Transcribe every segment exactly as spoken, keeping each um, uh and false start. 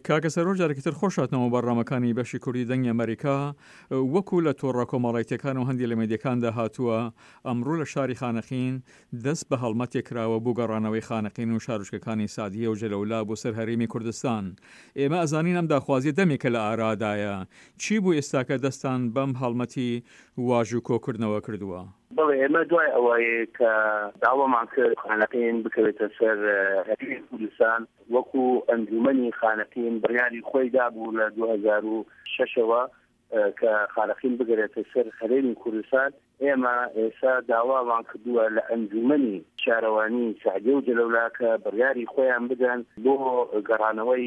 کاکە سەرۆر جارێکتر خۆشاتنەوە بەڕامەکانی بەشی کوردی دەنگی ئەمریکا وەکو لە تۆڕە کۆمەڵایەتیەکان و هەندی لە مێدیەکاندا هاتووە ئەمڕۆ لە شاری خانەقین دەست بە هەڵمەتێک کراوە بۆ گەڕانەوەی خانەقین و شارۆچکەکانی سادیە و جەلەولا بۆ سەر هەرێمی کوردستان. ئێمە ئەزانین ئەم داخوازی دەمێکە لە ئارادایە. چی بوو ئێستاکە دەستان بەم هەڵمەتی واژ و کۆکردنەوە کردووە؟ بەڵێ ئێمە دوای ئەوەیە کە داوامان کرد خانەقین بکەوێتە سەر هەرێمی کوردستان وەکو ئەنجومەنی خانەقین بڕیاری خۆی دابوو لە دوو هەزار و شەشەوە کە خانەقین بگرێتە سەر هەرێمی کوردستان. ئێمە ئێستا داوامان کردووە لە ئەنجومەنی شارەوانی سعدیە و جەلەولا کە بڕیاری خۆیان بدەن بۆ گەڕانەوەی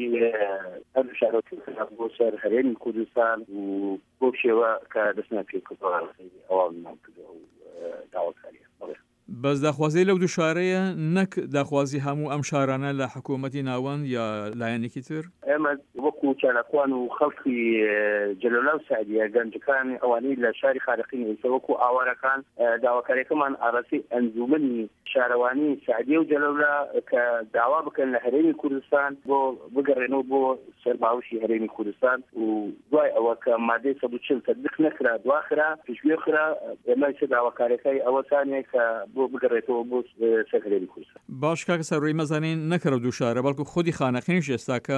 هەر شارۆچکەکان بۆ سەر هەرێمی کوردستان و بۆ شێوە کە دەستنا پێکردەوە ئەوانمان کردەوە داواکاریە. بەس داخوازی لەو دوو شارەیە نەک داخوازی هەموو ئەم شارانە لە حکوومەتی ناوەند یا لایەنێکی تر؟ ئێمە وەکو چالاکوان و خەڵکی جەلەولا و سعدیە گەنجەکان ئەوانەی لە شاری خانەقین ئێستا وەکو ئاوارەکان داواکاریەکەمان ئاڕاستی ئەنجومەنی شارەوانی سعدیە و جەلەولا کە داوا بکەن لە هەرێمی کوردستان بۆ بگەڕێنەوە بۆ سەرباوشی هەرێمی کوردستان و دوای ئەوە کە مادەی سەد و چل تەطبیق نەکرا دواخرا پێشگوێ خرا ئێمە چ داواکاریەکەی ئەوەسانێ کە بۆ بگەڕێتەوە بۆ سەر هەرێمی کوردستان. باش کاکە سەرۆی مەزانین نەکەرە دوو شارە بەڵکو خودی خانەقینیش ئێستاکە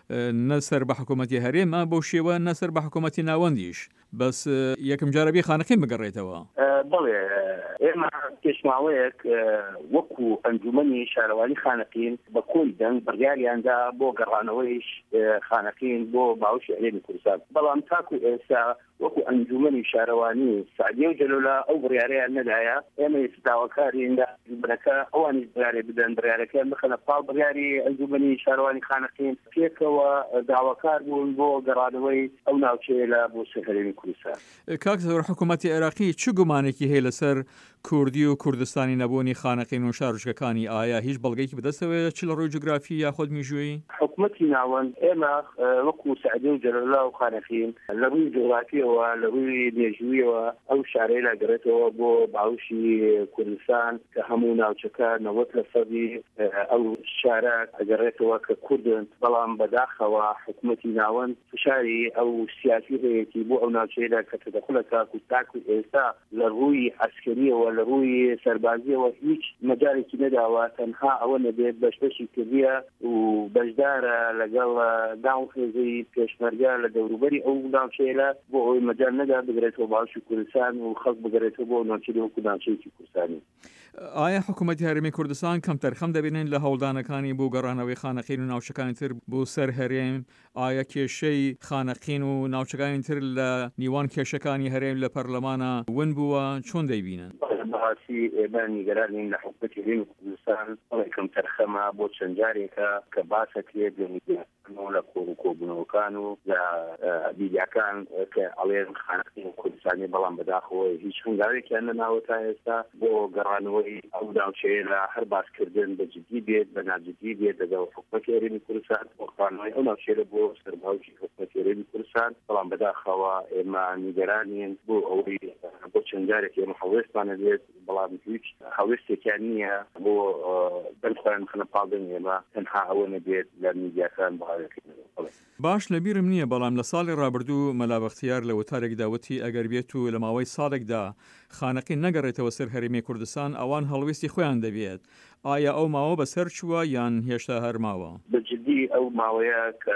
نەسەر بە حکوومەتی هەرێمە بۆ شێوە نەسەر بە حکوومەتی ناوەندیش بەس یەکم جارەبی خانەقین بگەڕێتەوە. بەڵێ ئێمە پێشماوەیەک وەکو ئەنجومەنی شارەوانی خانەقین بە کۆی دەنگ بڕیاریاندا بۆ گەڕانەوەی خانەقین بۆ باوشی هەرێمی کوردستان. بەڵام تاکو ئێستا وەکو ئەنجومەنی شارەوانی سعدیە و جەلەولا ئەو بڕیارەیان نەدایە. ئێمە داواکاری بنەکە ئەوانی بڕیارێ بدەن بڕیارەکەیان بخەنە پاڵ بڕیاری ئەنجومەنی شارەوانی خانەقین پێکەوە داواکار بوون بۆ گەڕانەوەی ئەو ناوچەیە لە بۆ سەر هەرێمی کوردستان. کاکە سەرۆر حکوومەتی عێراقی چ گومانێکی هەیە لەسەر کوردی و کوردستانی نەبوونی خانەقین و شارۆچکەکانی؟ ئایا هیچ بەڵگەیەکی بەدەستەوەیە چ لە ڕووی جوگرافی یاخود میژووی؟ حکوومەتی ناوەند ئێمە وەکو سعدیە و جەلەولا و خانەقین لە ڕووی جوگرافیەوە لە ڕووی مێژوویەوە ئەو شارەی لاگەڕێتەوە بۆ باوشی کوردستان کە هەموو ناوچەکە نەوەت لە سەدی ئەو شارە ئەگەڕێتەوە کە کوردن. بەڵام بەداخەوە حکوومەتی ناوەند فشاری ئەو سیاسی هەیەی بۆ ئەو ناوچەیەدا کە تەدەخولەکە و تاکو ئێستا لە ڕووی عەسکەریەوە لە ڕووی سەربازیەوە هیچ مەجالێکی نەداوە تەنها ئەوە نەبێت بەشبەشی کردیە و بەشدارە لەگەڵ داوخێزەی پێشمەرگە لە دەوروبەری ئەو ناوچەیە بۆ ئەوی مەجال نەدا بگرێتەوە باوشی کوردستان و خەڵک بگرێتەوە بۆ ناوچەی وەکو ناوچەیەکی کوردستانی. ئایا حکوومەتی هەرێمی کوردستان کەم تەرخەم دەبینن لە هەوڵدانەکانی بۆ گەڕانەوەی خانەقین و ناوچەکانی تر بۆ سەر هەرێم؟ ئایا کێشەی خانەقین و ناوچەکانی تر لە نیوان کێشەکانی هەرێم لە پەرلەمانە ون بووە؟ چۆن دەیبینن؟ بەڕاستی ئێمە نیگەرانین لە حکوومەتی هەرێمی کوردستان کەم تەرخەمە بۆ چەند جارێکە کە باسەکرێت لە کۆڕ و کۆبوونەوەکان و لە بیدیاکان کە ئەڵێن خانەقین کوردستانی بەڵام بەداخەوە هیچ هەنگاوێکیان نەناوە تا ئێستا بۆ گەڕانەوەی ئەو ناوچەیە لە هەر باسکردن بە جدی بێت بە ناجدی بێت لەگەڵ حکوومەتی هەرێمی کوردستان بۆ گەڕانەوەی ئەو ناوچەیە بۆ سەرباوشی حکوومەتی هەرێمی کوردستان. بەڵام بەداخەوە ئێمە نیگەرانین بۆ ئەوەی بۆ چەند جارێک ئێمە هەڵوێستمانە بێت بەڵام هیچ هەڵوێستێکیان نییە بۆ بەرخۆیان بخەنە پاڵدن. ئێمە تەنها ئەوە نەبێت لە میدیاکان باش لەبیرم نییە بەڵام لە ساڵی ڕابردوو مەلا بەختیار لە وتارێک داوەتی ئەگەر بێت و لە ماوەی ساڵێکدا خانەقین نەگەڕێتەوە سەر هەرێمی کوردستان ئەوان هەڵوێستی خۆیان دەبێت. ئایا ئەو ماوە بەسەر چووە یان هێشتا هەر ماوە؟ بەجددی ئەو ماوەیە کە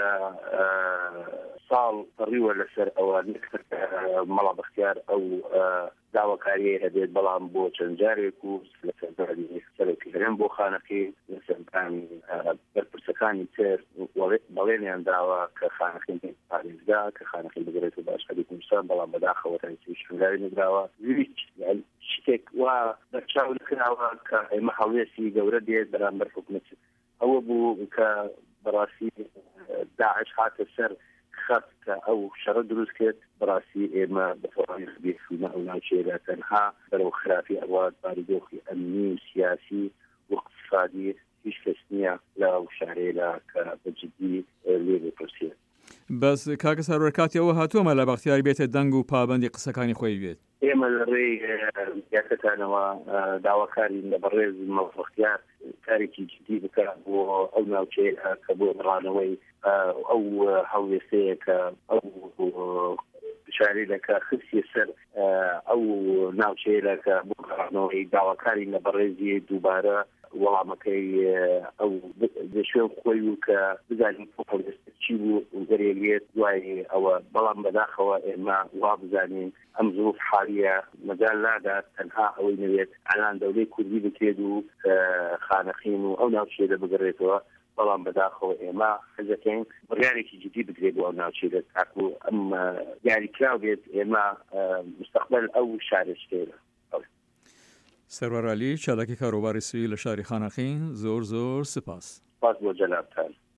ساڵ پەڕیوە لەسەر ئەوە مەلا بەختیار ئەو داواکاریە هەبێت بەڵام بۆ چەند جارێک و لە سەرۆکی هەرێم بۆ خانەقین لە سەرکانی بەرپرسەکانی تر بەڵێنیان داوە کە خانەقین پارێزگا کە خانەقین بگرێتەوە باشقەری کوردستان بەڵام بەداخەوە تەنیش هەنگاوی نەدراوە. هیچ شتێک وا بەرچاو نکراوە کە ئێمە هەڵوێستی گەورە دێت بەرامبەر حکوومەت. ئەوە بوو کە بەڕاستی داعش هاتە سەر خەت کە ئەو شەڕە دروست کرد. بەڕاستی ئێمە بەتوانین بێخینە ئەو ناوچەیەدا تەنها بەرەو خراپی ئەوات باریدۆخی ئەمنی و سیاسی و اقتصادی هیچ کەس نییە لە ئەو شارەیەدا کە بەجددی لێ بپرسێت. بەس کاکە سەرۆر کاتی ئەوە هاتووە مەلا بەختیار بێتە دەنگ و پابەندی قسەکانی خۆی بێت. ئێمە لە ڕێی یاکەتانەوە داواکارین لە بەڕێز مەلا بەختیار کارێکی جدی بکات بۆ ئەو ناوچەیە کە بۆ ڕانەوەی ئەو هەڵوێستەیە کە ئەو شاری لەکە خستی سەر ئەو ناوچەیە کە بۆ ڕانەوەی داواکاری لە بەڕێزی دووبارە وەڵامەکەی ئەو شوێن خۆی و کە بزانین چی بوو گەرێلێت دوای ئەوە بەڵام بەداخەوە ئێمە وا بزانین ئەم زۆر حالیە مەجال نادات تەنها ئەوەی نوێت ئەلان دەولەی کوردی بکرێت و خانەخین و ئەو ناوچێدە بگەڕێتەوە بەڵام بەداخەوە ئێمە حەزەکەین بڕیارێکی جدی بگرێت بۆ ئەو ناوچێدە تاکو ئەم یاریکراو بێت ئێمە مستەقبەل ئەو شارێشتێرە. سەروەر عەلی چالاکی کاروباری سوی لە شاری خانەخین زۆر زۆر سپاس. سپاس بۆ جەنابتان.